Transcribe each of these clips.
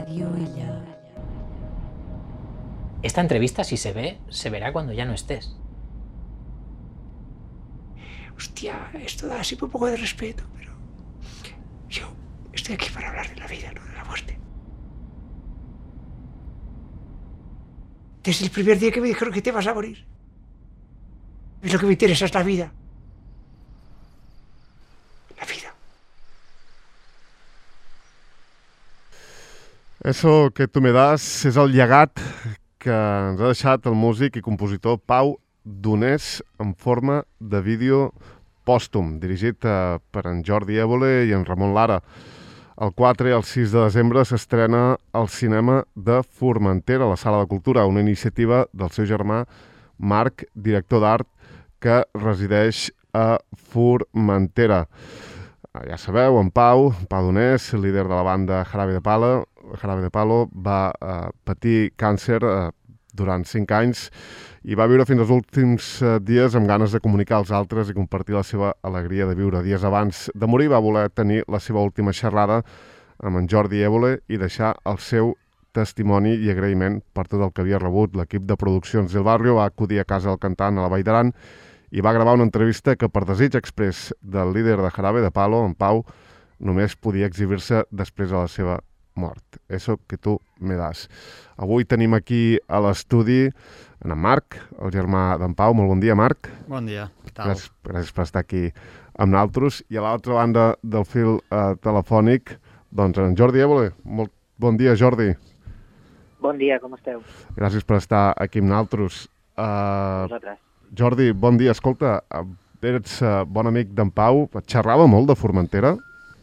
Radio Ella. Esta entrevista, si se ve, se verá cuando ya no estés. Hostia, esto da así un poco de respeto, pero yo estoy aquí para hablar de la vida, no de la muerte. Desde el primer día que me dijeron que te vas a morir. Es lo que me interesa, es la vida. La vida. Eso que tu me das és el llegat que ens ha deixat el músic i compositor Pau Donés en forma de vídeo pòstum, dirigit per en Jordi Évole i en Ramon Lara. El 4 i el 6 de desembre s'estrena al cinema de Formentera, a la Sala de Cultura, una iniciativa del seu germà Marc, director d'art, que resideix a Formentera. Ja sabeu, en Pau Donés, líder de la banda Jarabe de Palo, va patir càncer durant 5 anys i va viure fins als últims dies amb ganes de comunicar als altres i compartir la seva alegria de viure. Dies abans de morir va voler tenir la seva última xerrada amb en Jordi Évole i deixar el seu testimoni i agraïment per tot el que havia rebut. L'equip de produccions del Barrio va acudir a casa del cantant a la Vall d'Aran i va gravar una entrevista que, per desig exprés del líder de Jarabe de Palo, en Pau, només podia exhibir-se després de la seva mort. Eso que tu me das. Avui tenim aquí a l'estudi en Marc, el germà d'en Pau. Molt bon dia, Marc. Bon dia. Què tal? Gràcies per estar aquí amb nosaltres. I a l'altra banda del fil telefònic, doncs en Jordi Évole. Molt bon dia, Jordi. Bon dia, com esteu? Gràcies per estar aquí amb nosaltres. Vosaltres. Jordi, bon dia. Escolta, ets bon amic d'en Pau. Xerrava molt de Formentera?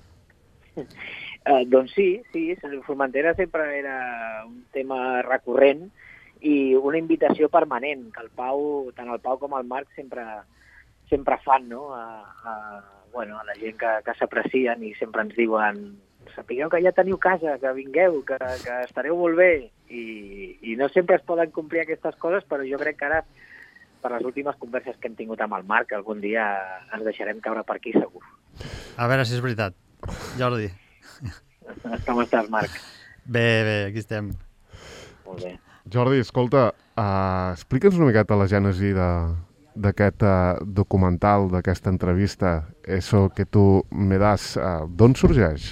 Doncs sí, Formentera sempre era un tema recurrent i una invitació permanent, que el Pau, tant el Pau com el Marc sempre fan, no? a la gent que s'aprecien i sempre ens diuen: sapigueu que ja teniu casa, que vingueu, que estareu molt bé. I no sempre es poden complir aquestes coses, però jo crec que ara, per les últimes converses que hem tingut amb el Marc, algun dia ens deixarem caure per aquí, segur. A veure si és veritat. Jordi. Com estàs, Marc? Bé, aquí estem. Molt bé. Jordi, escolta, explica'ns una miqueta la gènesi d'aquest documental, d'aquesta entrevista, Eso que tu me das. D'on sorgeix?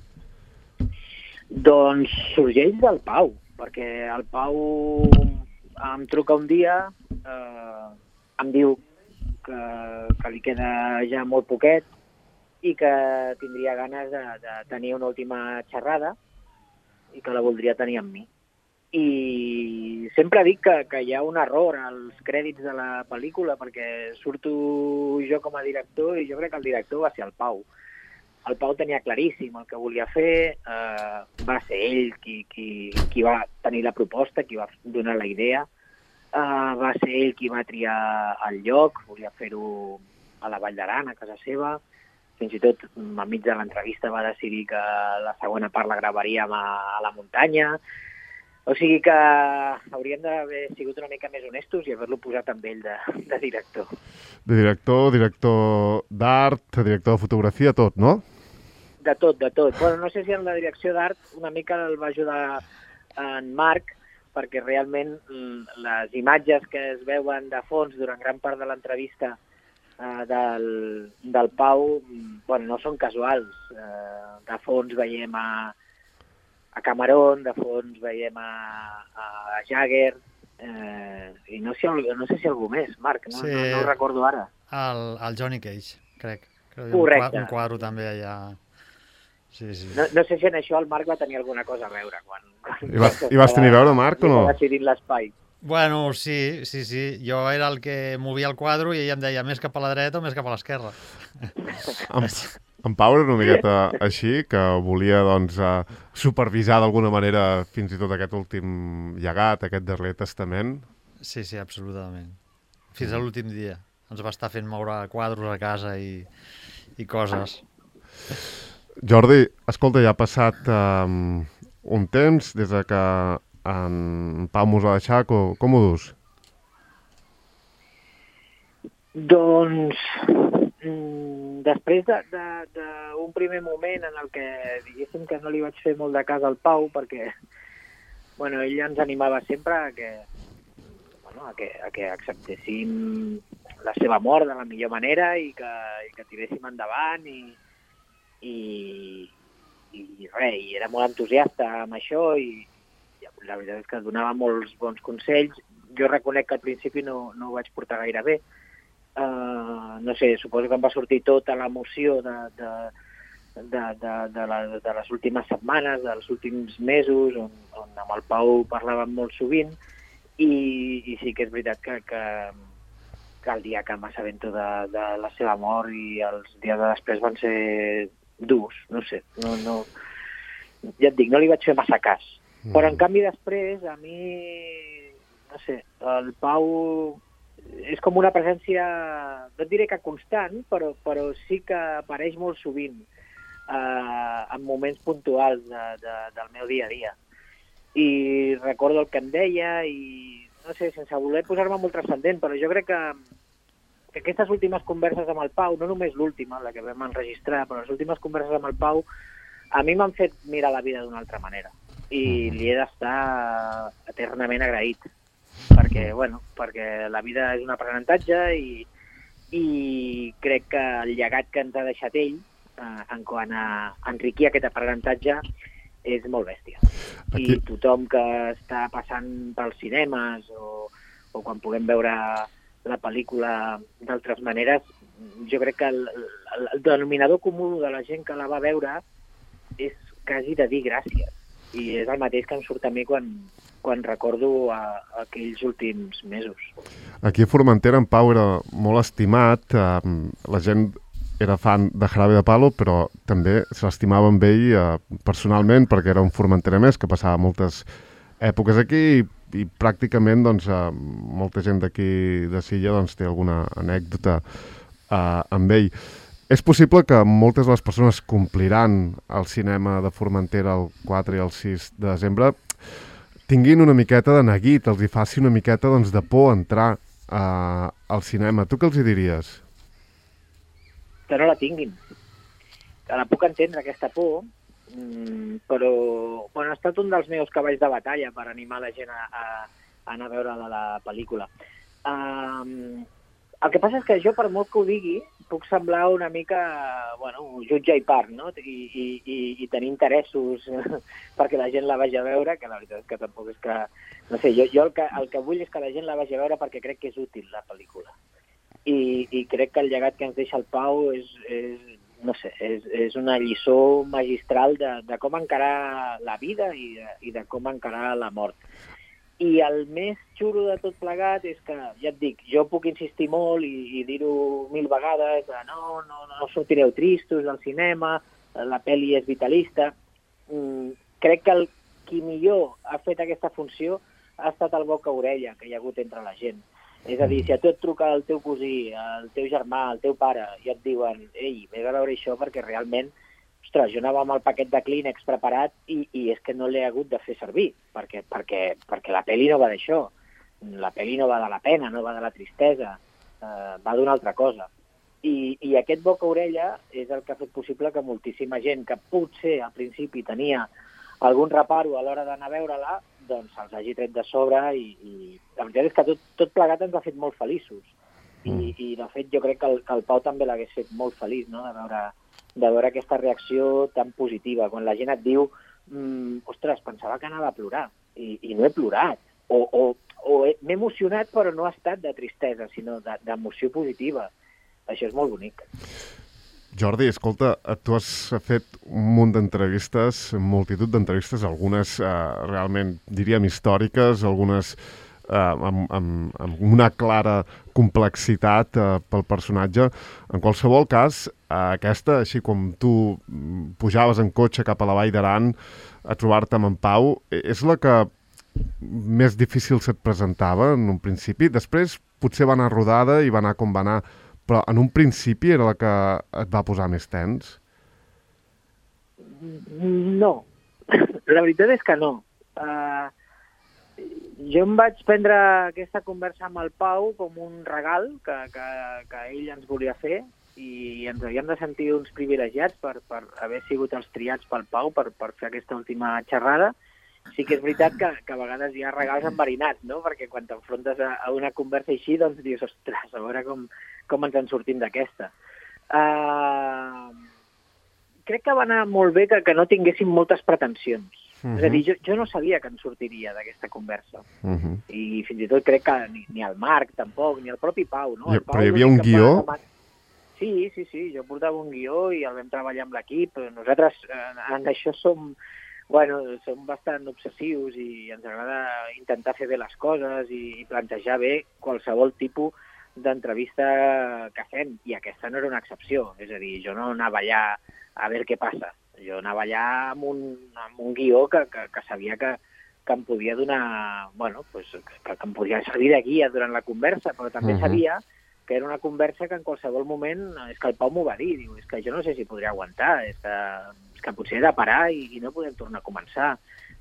Doncs sorgeix del Pau, perquè el Pau em truca un dia, em diu que li queda ja molt poquet i que tindria ganes de tenir una última xerrada i que la voldria tenir amb mi. I sempre dic que hi ha un error als crèdits de la pel·lícula, perquè surto jo com a director i jo crec que el director va ser el Pau. El Pau tenia claríssim el que volia fer, va ser ell qui va tenir la proposta, qui va donar la idea, va ser ell qui va triar el lloc, volia fer-ho a la Vall d'Aran, a casa seva. Fins i tot, enmig de l'entrevista, va decidir que la segona part la gravaríem a la muntanya. O sigui que hauríem d'haver sigut una mica més honestos i haver-lo posat amb ell de director. De director d'art, director de fotografia, tot, no? De tot. Bueno, no sé si en la direcció d'art una mica el va ajudar en Marc, perquè realment les imatges que es veuen de fons durant gran part de l'entrevista del Pau, bueno, no són casuals. De fons veiem a Cameron, de fons veiem a Jagger, i no sé si algú més, Marc, no ho recordo ara. El Johnny Cage, crec. Correcte. Un quadre també allà. Sí. No sé si en això el Marc va tenir alguna cosa a veure. I vas tenir a veure, Marc, o no? Decidint l'espai. Bueno, sí. Jo era el que movia el quadre i ell em deia més cap a la dreta o més cap a l'esquerra. En Pau era una miqueta així, que volia doncs, supervisar d'alguna manera fins i tot aquest últim llegat, aquest darrer testament. Sí, absolutament. Fins a l'últim dia. Ens va estar fent moure quadros a casa i coses. Jordi, escolta, ja ha passat un temps des que en Pau mos ha deixat. Com ho dus? Doncs després d'un primer moment en el que diguéssim que no li vaig fer molt de cas al Pau, perquè bueno, ell ens animava sempre a que, bueno, a que acceptéssim la seva mort de la millor manera i que tiréssim endavant i res, i era molt entusiasta amb això i la veritat és que donava molts bons consells. Jo reconec que al principi no ho vaig portar gaire bé. No sé, suposo que em va sortir tota l'emoció de les últimes setmanes, dels últims mesos, on amb el Pau parlàvem molt sovint, i sí que és veritat que el dia que m'assabento de la seva mort i els dies de després van ser durs, no sé, no, ja et dic, no li vaig fer massa cas. Però en canvi després, a mi, no sé, el Pau és com una presència, no et diré que constant, però sí que apareix molt sovint en moments puntuals del meu dia a dia. I recordo el que em deia i, no sé, sense voler posar-me molt transcendent, però jo crec que aquestes últimes converses amb el Pau, no només l'última, la que vam enregistrar, però les últimes converses amb el Pau, a mi m'han fet mirar la vida d'una altra manera. I li he d'estar eternament agraït, perquè la vida és un aprenentatge i crec que el llegat que ens ha deixat ell en quant a enriquir aquest aprenentatge és molt bèstia. I tothom que està passant pels cinemes o quan puguem veure la pel·lícula d'altres maneres, jo crec que el denominador comú de la gent que la va veure és quasi de dir gràcies. I és el mateix que em surt a mi quan recordo aquells últims mesos. Aquí a Formentera en Pau era molt estimat, la gent era fan de Jarabe de Palo, però també s'estimava amb ell personalment perquè era un formenterer més que passava moltes èpoques aquí i pràcticament doncs, molta gent d'aquí de Silla doncs, té alguna anècdota amb ell. És possible que moltes de les persones que ompliran el cinema de Formentera el 4 i el 6 de desembre tinguin una miqueta de neguit, els hi faci una miqueta doncs, de por entrar al cinema. Tu què els hi diries? Que no la tinguin. Que la puc entendre, aquesta por, però bueno, ha estat un dels meus cavalls de batalla per animar la gent a anar a veure la pel·lícula. El que passa és que jo, per molt que ho digui, puc semblar una mica, bueno, jutge i part, no? I tenir interessos perquè la gent la vagi a veure, que la veritat és que tampoc és que... No sé, jo el que vull és que la gent la vagi a veure perquè crec que és útil, la pel·lícula. I crec que el llegat que ens deixa el Pau és una lliçó magistral de com encarar la vida i de com encarar la mort. I el més xulo de tot plegat és que, ja et dic, jo puc insistir molt i dir-ho 1000 vegades, que no sortireu tristos del cinema, la pel·li és vitalista. Crec que qui millor ha fet aquesta funció ha estat el boca-orella que hi ha hagut entre la gent. És a dir, si a tu et truca el teu cosí, el teu germà, el teu pare, i et diuen ei, ve a veure això perquè realment, ostres, jo anava amb el paquet de Kleenex preparat i és que no l'he hagut de fer servir, perquè la pel·li no va d'això. La pel·li no va de la pena, no va de la tristesa, va d'una altra cosa. I aquest boca-orella és el que ha fet possible que moltíssima gent que potser al principi tenia algun reparo a l'hora d'anar a veure-la, doncs se'ls hagi tret de sobre i la veritat és que tot plegat ens ha fet molt feliços. I de fet jo crec que el Pau també l'hagués fet molt feliç, no?, de veure aquesta reacció tan positiva. Quan la gent et diu ostres, pensava que anava a plorar i no he plorat. O m'he emocionat però no ha estat de tristesa, sinó d'emoció positiva. Això és molt bonic. Jordi, escolta, tu has fet un munt d'entrevistes, multitud d'entrevistes, algunes realment, diríem, històriques, algunes amb una clara complexitat pel personatge. En qualsevol cas, aquesta, així com tu pujaves en cotxe cap a la Vall d'Aran a trobar-te amb en Pau, és la que més difícil se't presentava en un principi. Després potser va anar rodada i va anar com va anar, però en un principi era la que et va posar més tens? No. La veritat és que no. Jo em vaig prendre aquesta conversa amb el Pau com un regal que ell ens volia fer i ens havíem de sentir uns privilegiats per haver sigut els triats pel Pau per fer aquesta última xerrada sí que és veritat que a vegades hi ha regals enverinats, no? Perquè quan t'enfrontes a una conversa així, doncs dius, ostres, a veure com ens en sortim d'aquesta. Crec que va anar molt bé que no tinguéssim moltes pretensions. És a dir, jo no sabia que en sortiria d'aquesta conversa. I fins i tot crec que ni el Marc tampoc, ni el propi Pau, no? Però hi havia un guió? Sí, jo portava un guió i el vam treballar amb l'equip. Nosaltres en això som bastant obsessius i ens agrada intentar fer bé les coses i plantejar bé qualsevol tipus d'entrevista que fem. I aquesta no era una excepció. És a dir, jo no anava allà a veure què passa. Jo anava allà amb un guió que sabia que em podia donar... que em podia servir de guia durant la conversa, però també sabia que era una conversa que en qualsevol moment... És que el Pau m'ho va dir, diu, és que jo no sé si podria aguantar, és que potser he de parar i no podem tornar a començar.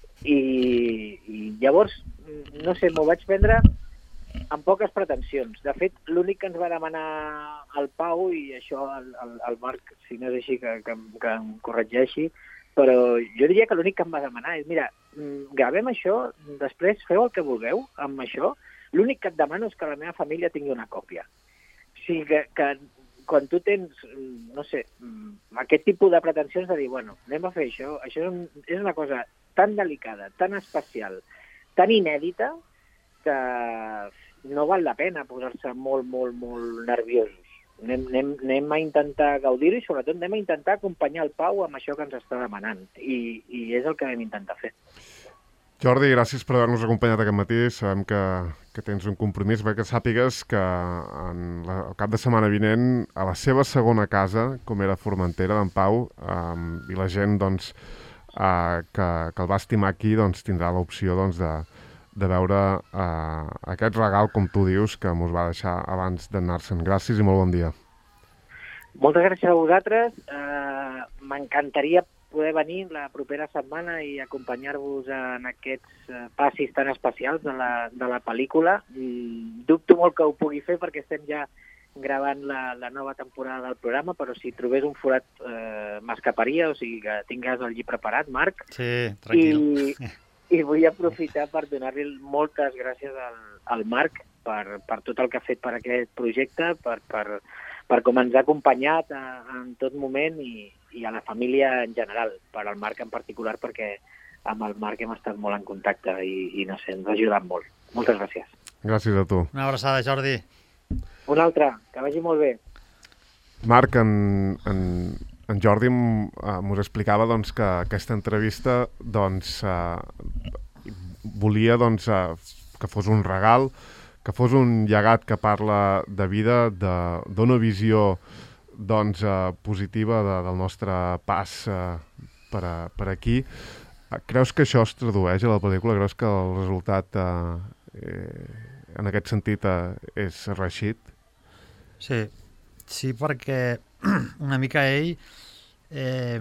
I llavors, no sé, m'ho vaig prendre amb poques pretensions. De fet, l'únic que ens va demanar el Pau, i això el Marc, si no és així, que em corregeixi, però jo diria que l'únic que em va demanar és, mira, gravem això, després feu el que vulgueu amb això, l'únic que et demano és que la meva família tingui una còpia. O sigui, que quan tu tens, no sé, aquest tipus de pretensions de dir, bueno, anem a fer això és una cosa tan delicada, tan especial, tan inèdita, que no val la pena posar-se molt, molt, molt nerviosos. Anem a intentar gaudir-ho i sobretot anem a intentar acompanyar el Pau amb això que ens està demanant. I és el que vam intentar fer. Jordi, gràcies per haver-nos acompanyat aquest matí. Sabem que tens un compromís, perquè sàpigues que el cap de setmana vinent a la seva segona casa, com era Formentera, d'en Pau, i la gent doncs, que el va estimar aquí tindrà l'opció de veure aquest regal, com tu dius, que mos va deixar abans d'anar-se'n. Gràcies i molt bon dia. Moltes gràcies a vosaltres. M'encantaria poder venir la propera setmana i acompanyar-vos en aquests passis tan especials de la pel·lícula. Dubto molt que ho pugui fer perquè estem ja gravant la nova temporada del programa, però si trobés un forat m'escaparia, o sigui que tingues el llit preparat, Marc. Sí, tranquil. I vull aprofitar per donar-li moltes gràcies al Marc per tot el que ha fet per aquest projecte, per com ens ha acompanyat en tot moment i a la família en general, per al Marc en particular, perquè amb el Marc hem estat molt en contacte i no sé, ens ha ajudat molt. Moltes gràcies. Gràcies a tu. Una abraçada, Jordi. Una altra, que vagi molt bé. Marc, en Jordi mos explicava que aquesta entrevista volia que fos un regal, que fos un llegat que parla de vida, d'una visió positiva del nostre pas per aquí. Creus que això es tradueix a la pel·lícula? Creus que el resultat en aquest sentit és reeixit? Sí, perquè una mica ell, que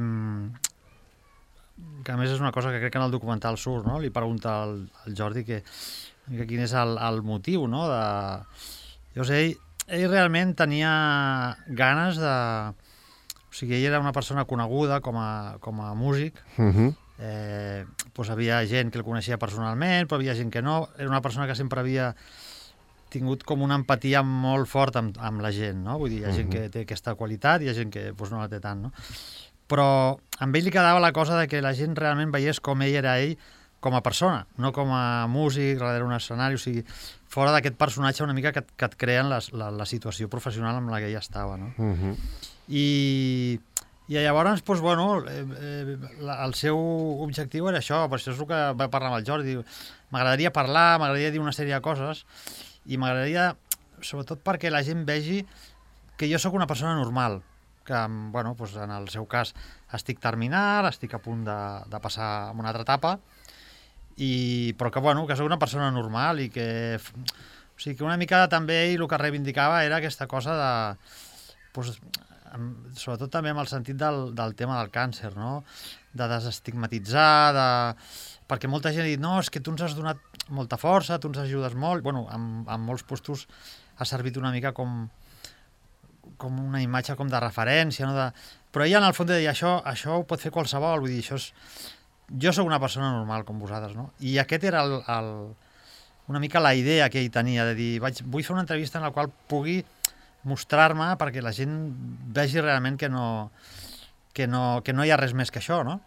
a més és una cosa que crec que en el documental surt, no? Li pregunta al Jordi que quin és el motiu, no? Jo sé, ell realment tenia ganes de... O sigui, ell era una persona coneguda com a músic. Havia gent que el coneixia personalment, però havia gent que no. Era una persona que sempre havia tingut com una empatia molt forta amb la gent, no? Vull dir, hi ha gent que té aquesta qualitat i hi ha gent que no la té tant, no? Però amb ell li quedava la cosa de que la gent realment veiés com ell era ell com a persona, no com a músic, darrere un escenari, o sigui, fora d'aquest personatge una mica que et creen la situació professional amb la que ell estava, no? I llavors, el seu objectiu era això, per això és el que va parlar amb el Jordi. M'agradaria parlar, m'agradaria dir una sèrie de coses i m'agradaria, sobretot perquè la gent vegi que jo sóc una persona normal, que, en el seu cas estic terminal, estic a punt de passar a una altra etapa, però que sóc una persona normal i que... O sigui, que una mica també ell el que reivindicava era aquesta cosa de... sobretot també amb el sentit del tema del càncer, no? De desestigmatitzar, perquè molta gent ha dit, no, és que tu ens has donat molta força, tu ens ajudes molt. En molts postos ha servit una mica com una imatge com de referència, no? Però ella en el fons deia, això ho pot fer qualsevol, vull dir, això jo sóc una persona normal com vosaltres, no? I aquest era una mica la idea que ell tenia, de dir, vull fer una entrevista en la qual pugui mostrar-me perquè la gent vegi realment que no hi ha res més que això, no?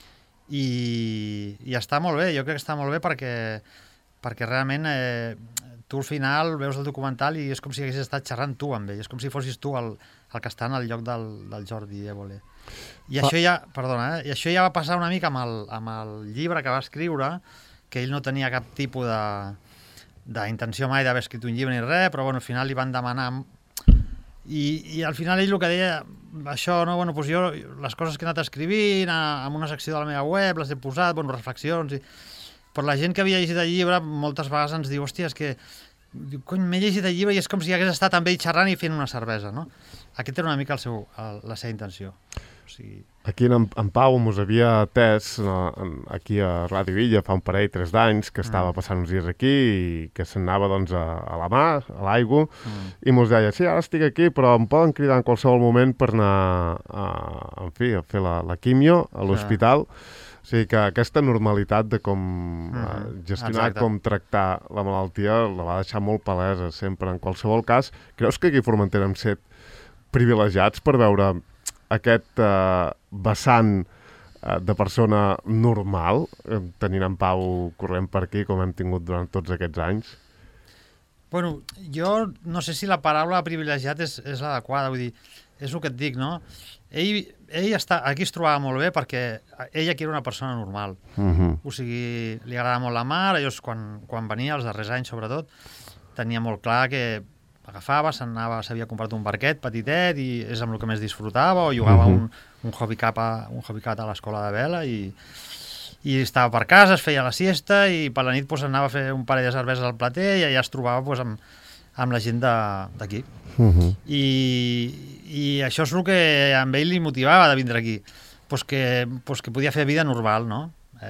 I està molt bé, jo crec que està molt bé perquè realment tu al final veus el documental i és com si haguessis estat xerrant tu amb ell, és com si fossis tu el que està en el lloc del Jordi Évole. I això ja, perdona, i això ja va passar una mica amb el llibre que va escriure, que ell no tenia cap tipus d'intenció mai d'haver escrit un llibre ni res, però bueno, al final li van demanar i al final ell el que deia això, no? Bueno, doncs jo les coses que he anat escrivint en una secció de la meva web les he posat, bueno, reflexions però la gent que havia llegit el llibre moltes vegades ens diu, hòstia, és que cony, m'he llegit el llibre i és com si hagués estat amb ell xerrant i fent una cervesa, no? Aquest era una mica la seva intenció. O sigui... Aquí en Pau mos havia atès aquí a Ràdio Illa fa un parell, 3 d'anys, que estava passant uns dies aquí i que s'anava doncs, a la mar, a l'aigua, i mos deia, sí, ara estic aquí, però em poden cridar en qualsevol moment per anar a fer la quimio a l'hospital. O sigui que aquesta normalitat de com gestionar, com tractar la malaltia la va deixar molt palesa sempre. En qualsevol cas, creus que aquí a Formentera hem set privilegiats per veure aquest vessant de persona normal, tenint en Pau corrent per aquí com hem tingut durant tots aquests anys? Bueno, jo no sé si la paraula privilegiat és l'adequada, vull dir, és el que et dic, no? Ell aquí es trobava molt bé perquè ell aquí era una persona normal. O sigui, li agradava molt la mar, llavors quan venia, els darrers anys sobretot, tenia molt clar que agafava, s'havia comprat un barquet petitet i és amb el que més disfrutava, o jugava un hobby cat a l'escola de vela i estava per casa, es feia la siesta i per la nit anava a fer un parell de cerveses al plater i allà es trobava amb la gent d'aquí. I això és el que amb ell li motivava de vindre aquí, que podia fer vida normal, no?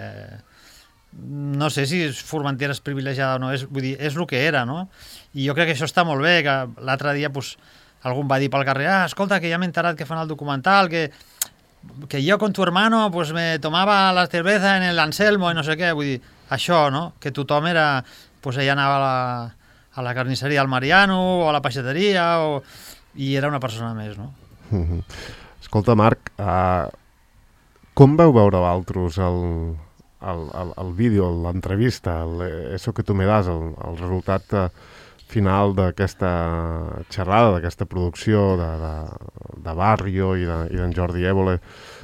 No sé si Formentera és privilegiada o no, vull dir, és el que era, no? I jo crec que això està molt bé, que l'altre dia algú em va dir pel carrer, escolta, que ja m'he enterat que fan el documental, que yo con tu hermano me tomaba la cerveza en el Anselmo i no sé què, vull dir, això, no? Que tothom era, ella anava a la carnisseria al Mariano o a la peixateria i era una persona més, no? Escolta, Marc, com vau veure vosaltres el vídeo, l'entrevista, això que tu me das, el resultat final d'aquesta xerrada, d'aquesta producció de Barrio i d'en Jordi Évole?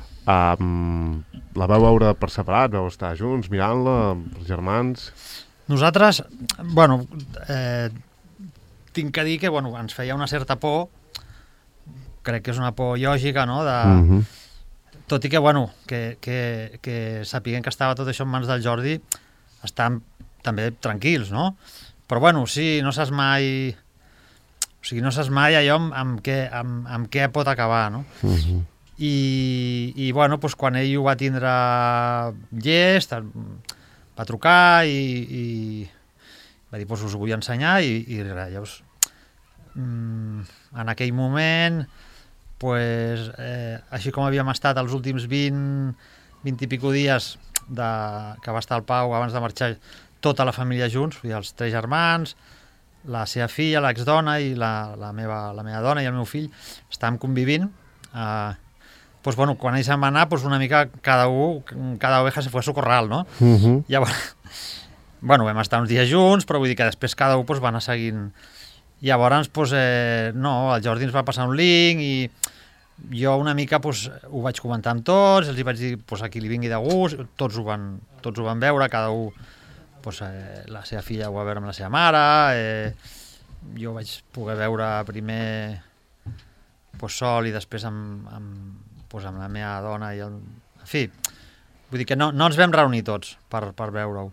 La vau veure per separat? Vau estar junts mirant-la, els germans? Nosaltres, tinc que dir que ens feia una certa por, crec que és una por lògica, no? Tot i que sapiguem que estava tot això en mans del Jordi, estan també tranquils, no? Però sí, no saps mai... O sigui, no saps mai allò amb què pot acabar, no? I quan ell ho va tindre llest, va trucar i va dir, us ho vull ensenyar i llavors en aquell moment així com havíem estat els últims 20 i pico dies que va estar el Pau abans de marxar tota la família junts, els 3 germans, la seva filla, l'exdona i la meva dona i el meu fill estàvem convivint. Quan ell se'n va anar, una mica cada oveja se fue a su corral, no? Llavors, vam estar uns dies junts, però vull dir que després cada un va anar seguint. Llavors, el Jordi ens va passar un link i jo una mica ho vaig comentar amb tots, els vaig dir a qui li vingui de gust, tots ho van veure, cada un, la seva filla ho va veure amb la seva mare, jo vaig poder veure primer sol i després amb la meva dona i en fi, vull dir que no ens vam reunir tots per veure-ho.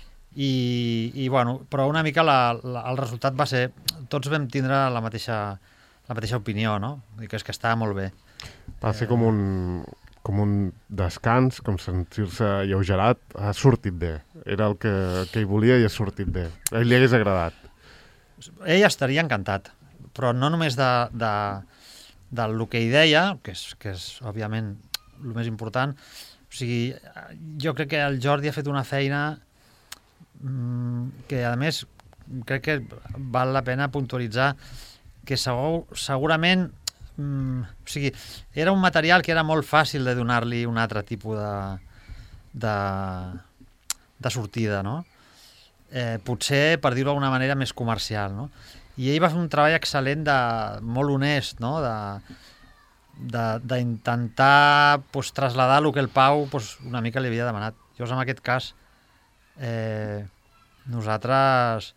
Però una mica el resultat va ser, tots vam tindre la mateixa opinió, no? Vull dir que és que estava molt bé. Va ser com un descans, com sentir-se alleugerat, ha sortit bé. Era el que ell volia i ha sortit bé. A ell li hagués agradat. Ell estaria encantat, però no només del que ell deia, que és òbviament el més important, o sigui, jo crec que el Jordi ha fet una feina que, a més, crec que val la pena puntualitzar que segurament o sigui, era un material que era molt fàcil de donar-li un altre tipus de sortida, no? Potser, per dir-ho d'alguna manera, més comercial, no? I ell va fer un treball excel·lent, molt honest, no? D'intentar traslladar el que el Pau una mica li havia demanat. Llavors, en aquest cas, nosaltres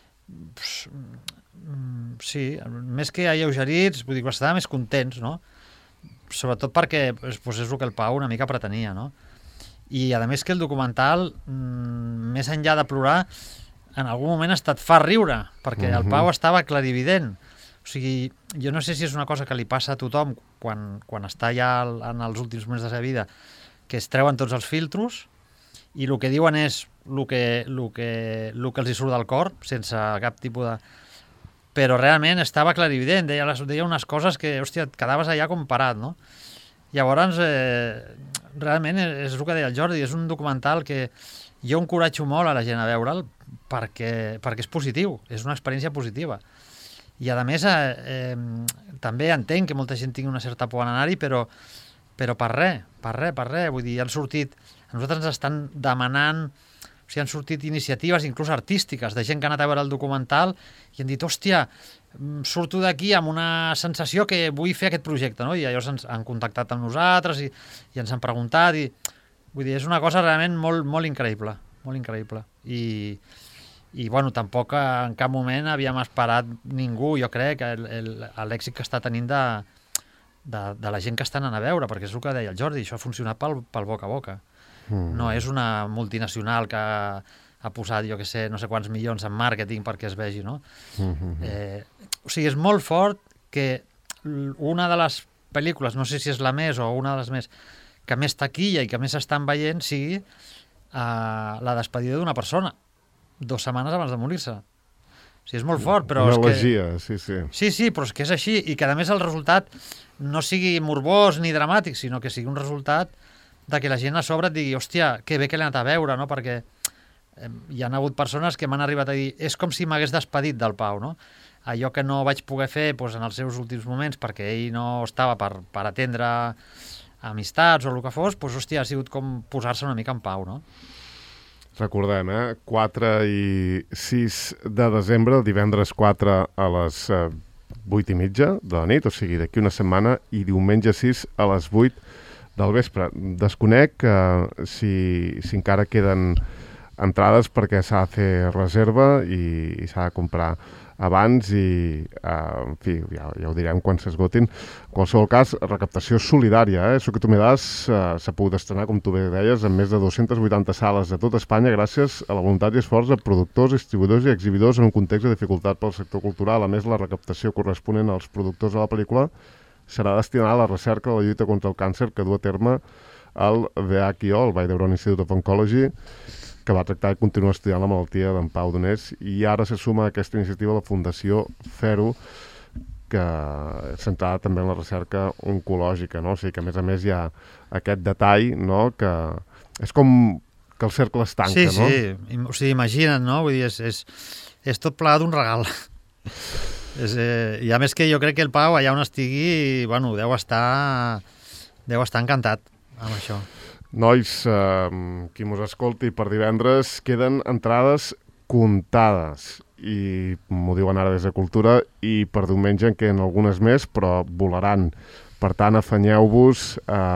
sí, més que alleugerits, vull dir, estàvem més contents, no? Sobretot perquè és el que el Pau una mica pretenia, no? I a més que el documental, més enllà de plorar, en algun moment et fa riure, perquè el Pau estava clarivident. O sigui, jo no sé si és una cosa que li passa a tothom quan està ja en els últims moments de la seva vida, que es treuen tots els filtros i el que diuen és el que els hi surt del cor, sense cap tipus de... Però realment estava clarivident, deia unes coses que, hòstia, et quedaves allà com parat, no? Llavors, realment és el que deia el Jordi, és un documental que jo encoratjo molt a la gent a veure'l perquè és positiu, és una experiència positiva. I a més, també entenc que molta gent tingui una certa por en anar-hi, però per res, vull dir, han sortit, a nosaltres ens estan demanant, o sigui, han sortit iniciatives inclús artístiques de gent que ha anat a veure el documental i han dit, hòstia, surto d'aquí amb una sensació que vull fer aquest projecte, no? I llavors ens han contactat amb nosaltres i ens han preguntat i vull dir, és una cosa realment molt, molt increïble, molt increïble. I bueno, tampoc en cap moment havíem esperat ningú, jo crec, l'èxit que està tenint de la gent que estan anant a veure, perquè és el que deia el Jordi, això ha funcionat pel boca a boca. No és una multinacional que ha posat, jo què sé, no sé quants milions en màrqueting perquè es vegi, no? O sigui, és molt fort que una de les pel·lícules, no sé si és la més o una de les més, que més taquilla i que més estan veient sigui la despedida d'una persona 2 setmanes abans de morir-se. O sigui, és molt fort, però una és que... elegia, sí. Sí, però és que és així, i que a més el resultat no sigui morbós ni dramàtic, sinó que sigui un resultat de que la gent a sobre et digui, hòstia, que bé que l'he anat a veure, no? Perquè hi ha hagut persones que m'han arribat a dir és com si m'hagués despedit del Pau, no? Allò que no vaig poder fer en els seus últims moments perquè ell no estava per atendre amistats o el que fos, hòstia, ha sigut com posar-se una mica en pau, no? Recordem, 4 i 6 de desembre, divendres 4 a les 8:30 de la nit, o sigui, d'aquí una setmana, i diumenge 6 a les 8 del vespre. Desconec si encara queden entrades perquè s'ha de fer reserva i s'ha de comprar abans i, en fi, ja ho direm quan s'esgotin. En qualsevol cas, recaptació solidària. Això que tu me das s'ha pogut estrenar, com tu bé deies, en més de 280 sales de tot Espanya gràcies a la voluntat i esforç de productors, distribuïdors i exhibidors en un context de dificultat pel sector cultural. A més, la recaptació corresponent als productors de la pel·lícula serà destinada a la recerca de la lluita contra el càncer que du a terme el VHO, el Vall d'Hebron Institute of Oncology, que va tractar i continua estudiant la malaltia d'en Pau Donés, i ara se suma a aquesta iniciativa la Fundació Fero, que és centrada també en la recerca oncològica, no? O sigui que a més hi ha aquest detall, no?, que és com que el cercle es tanca, no? Sí, o sigui, imagina't, no? Vull dir, és tot plegat d'un regal. I a més que jo crec que el Pau, allà on estigui, bueno, deu estar encantat amb això. Nois, qui mos escolti, per divendres queden entrades comptades i m'ho diuen ara des de Cultura, i per diumenge en queden algunes més, però volaran. Per tant, afanyeu-vos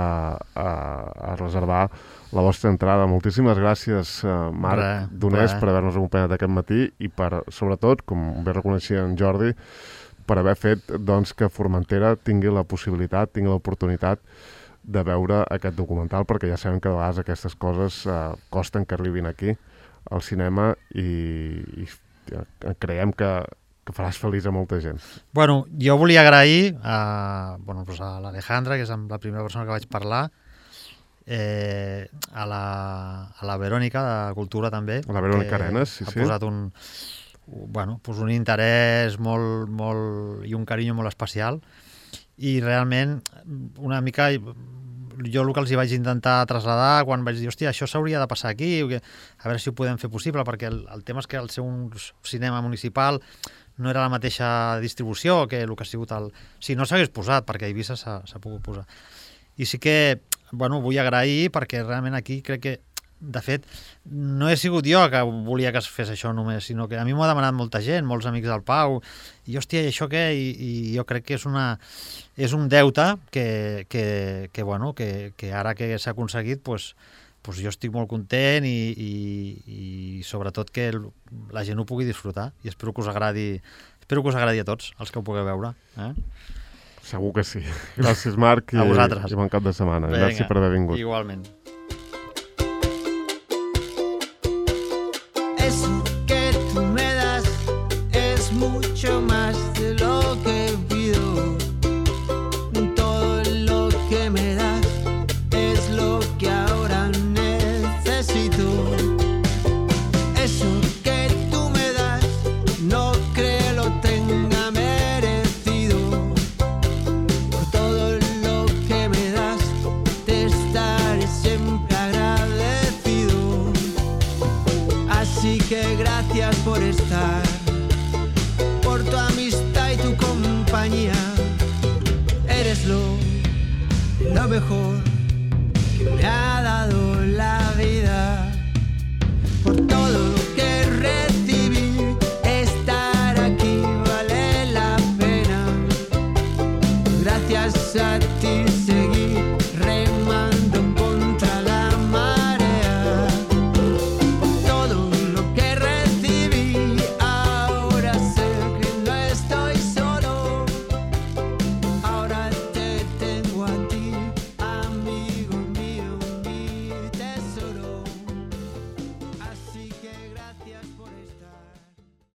a reservar la vostra entrada. Moltíssimes gràcies, Marc Donés, per haver-nos acompanyat aquest matí i per, sobretot, com bé reconeixia en Jordi, per haver fet doncs, que Formentera tingui la possibilitat, tingui l'oportunitat de veure aquest documental, perquè ja sabem que de vegades aquestes coses costen que arribin aquí al cinema i creiem que faràs feliç a molta gent. Bueno, jo volia agrair a l'Alejandra, que és la primera persona que vaig parlar, a la Verònica de Cultura també. A la Verònica Arenas, sí. Ha posat un interès molt i un carinyo molt especial, i realment una mica jo el que els hi vaig intentar traslladar quan vaig dir, hòstia, això s'hauria de passar aquí, a veure si ho podem fer possible, perquè el tema és que el seu cinema municipal no era la mateixa distribució que el que ha sigut el... Si no s'hagués posat, perquè a Eivissa s'ha pogut posar. I sí que, bueno, vull agrair, perquè realment aquí crec que, de fet, no he sigut jo que volia que es fes això només, sinó que a mi m'ho ha demanat molta gent, molts amics del Pau, i hòstia, i això què? I jo crec que és un deute que bueno, que ara que s'ha aconseguit, pues jo estic molt content i sobretot que la gent ho pugui disfrutar, i espero que us agradi a tots, els que ho pugueu veure. Segur que sí. Gràcies, Marc, a vosaltres. I bon cap de setmana. Vinga, gràcies per haver vingut. Igualment. Eso que tú me das es mucho más de lo que pido. Todo lo que me das es lo que ahora necesito. Eso que tú me das no creo lo tenga merecido. Por todo lo que me das te estaré siempre agradecido. Así que gracias por estar, por tu amistad y tu compañía. Eres lo mejor que me ha dado la vida. Por todo lo que recibí, estar aquí vale la pena. Gracias a ti seguí remando contra la marea. Todo lo que recibí, ahora sé que no estoy solo. Ahora te tengo a ti, amigo mío, mi tesoro. Así que gracias por estar.